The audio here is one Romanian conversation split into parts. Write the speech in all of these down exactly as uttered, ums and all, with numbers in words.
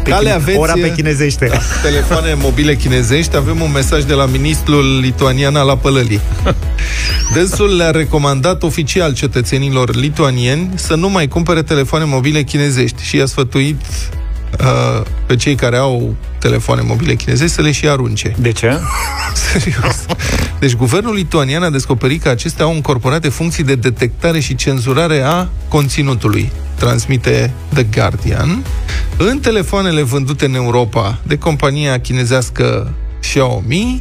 Cale aveți, ora pe chinezește. Da, telefoane mobile chinezești. Avem un mesaj de la ministrul lituanian al apălării. Dânsul le-a recomandat oficial cetățenilor lituanieni să nu mai cumpere telefoane mobile chinezești și i-a sfătuit uh, pe cei care au telefoane mobile chinezești să le și arunce. De ce? Serios. Deci guvernul lituanian a descoperit că acestea au încorporate funcții de detectare și cenzurare a conținutului, transmite The Guardian, în telefoanele vândute în Europa de compania chinezească Xiaomi.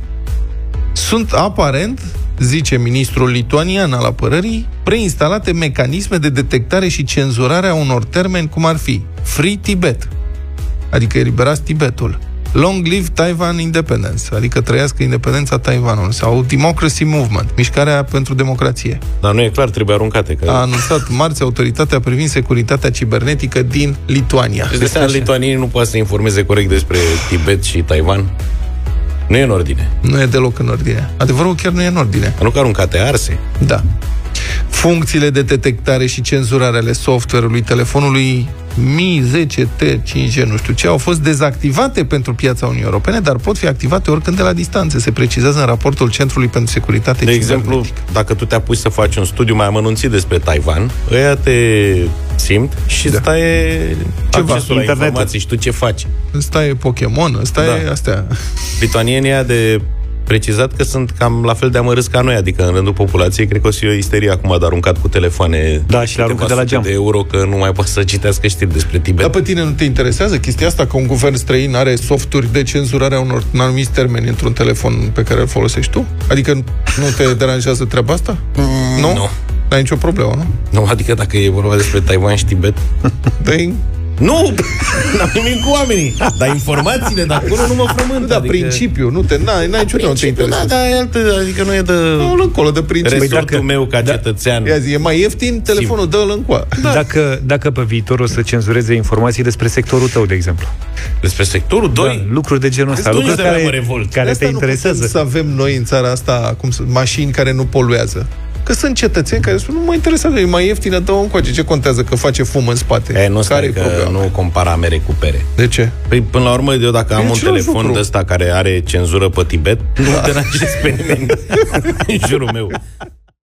Sunt aparent, zice ministrul lituanian al apărării, preinstalate mecanisme de detectare și cenzurare a unor termeni cum ar fi Free Tibet, adică eliberați Tibetul, Long Live Taiwan Independence, adică trăiască independența Taiwanului, sau Democracy Movement, mișcarea pentru democrație. Dar nu e clar, trebuie aruncate. Că... A anunțat marți autoritatea privind securitatea cibernetică din Lituania. Deci de seama, lituanienii nu poate să informeze corect despre Tibet și Taiwan? Nu e în ordine. Nu e deloc în ordine. Adevărul chiar nu e în ordine. Nu că aruncate, arse. Da. Funcțiile de detectare și cenzurare ale software-ului telefonului Mi zece T cinci G, nu știu ce, au fost dezactivate pentru piața Uniunii Europene, dar pot fi activate oricând de la distanță. Se precizează în raportul Centrului pentru Securitate De exemplu, dacă tu te apuci să faci un studiu mai amănunțit despre Taiwan, ăia te simt și da. stai accesul la informații și tu ce faci. Ăsta e Pokémon, ăsta da. e astea. Lituanienii de precizat că sunt cam la fel de amărâți ca noi, adică în rândul populației, cred că o să fie o isterie acum de aruncat cu telefoane da, și le aruncă de la geam de euro, că nu mai poate să citească știri despre Tibet. Dar pe tine nu te interesează chestia asta, că un guvern străin are softuri de cenzurare a unor anumiți termeni într-un telefon pe care îl folosești tu? Adică nu te deranjează treaba asta? Mm, nu? Nu. N-ai nicio problemă, nu? Nu, adică dacă e vorba despre Taiwan și Tibet... Dă-i... Nu! N-am nimic cu oamenii. Dar informațiile de acolo nu mă frământă. Da, adică... principiu, nu te, n-ai, n-ai nicio, nu te interesează. Da, da, e altă, adică nu e de... Nu, încolo, de principiu. Resortul dacă, meu ca da, cetățean. Ia zi, e mai ieftin, telefonul dă-l încoa. Da. Dacă, dacă pe viitor o să cenzureze informații despre sectorul tău, de exemplu. Despre sectorul doi? Da, lucruri de genul ăsta. Lucruri care, care te interesează. Să avem noi în țara asta cum, mașini care nu poluează. Că sunt cetățeni care spun, nu mă interesează, e mai ieftină, dă-o încoace. Ce contează că face fum în spate? E, nu stai că nu compara mere cu pere. De ce? Păi, până la urmă, eu dacă e am un telefon lucru. de ăsta care are cenzură pe Tibet, da. nu deranjez pe nimeni în jurul meu.